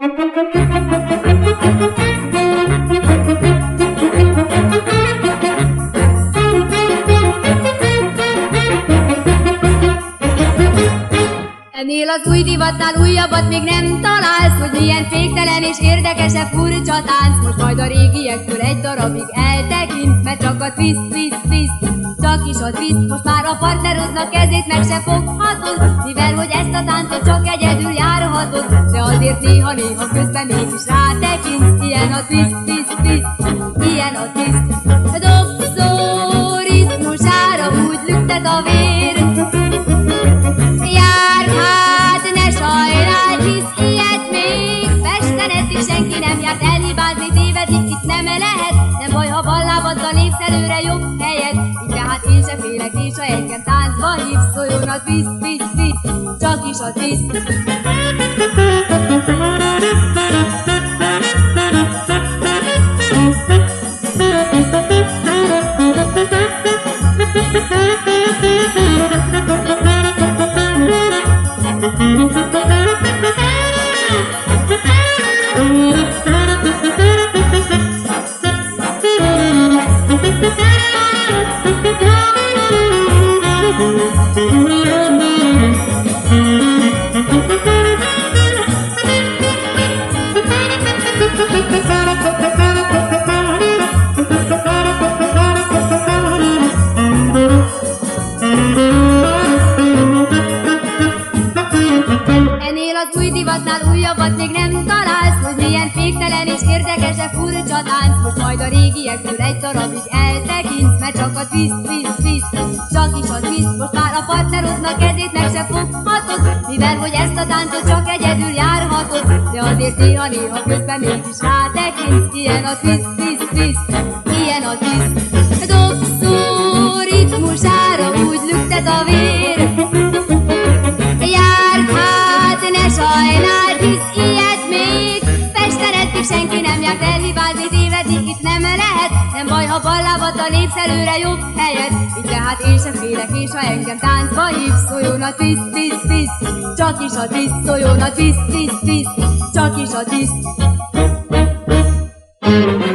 Ennél az új divatnál újabbat még nem találsz, hogy milyen féktelen és érdekesebb furcsa tánc. Most majd a régiektől egy darabig eltekintsz, mert csak a twist, twist, twist, csak is a twist. Most már a partnerodnak kezét meg se foghatod, mivel hogy ezt a táncot csak egyedül járhatod. De azért néha-néha közben mégis rátekintsz, ilyen a twist, twist, twist, ilyen a twist. A dobszó ritmusára úgy lüktet a vér, senki nem járt elhibázni, tévedni itt nem lehet. Nem baj, ha ballábaddal lépsz előre jobb helyet. Így tehát én se félek, és ha engem táncba hívsz, szóljon a twist, twist, twist, csak is a twist. Ennél az új divatnál újabbat még nem találsz, hogy milyen féktelen és érdekesebb furcsa tánc. Most majd a régiektől egy darabig eltekintsz, mert csak a twist, twist, twist, csak is a twist. Most már a partnerodnak kezét meg se foghatod, mivel hogy ezt a táncot csak egyedül járhatod. De azért néha-néha közben mégis rátekintsz, ilyen a twist, twist, twist, ilyen a twist. Dobszó ritmusára úgy lüktet a vér, járd hát, ne sajnáld, hisz ilyet még Pesten eddig senki nem járt elhibázni, tévedni itt nem lehet. Nem baj, ha ballábaddal lépsz előre jobb helyet. Így tehát én sem félek, és ha engem táncba hívsz, szóljon a twist, twist, twist, csak is a twist, szóljon a twist, twist, twist, csak is a twist.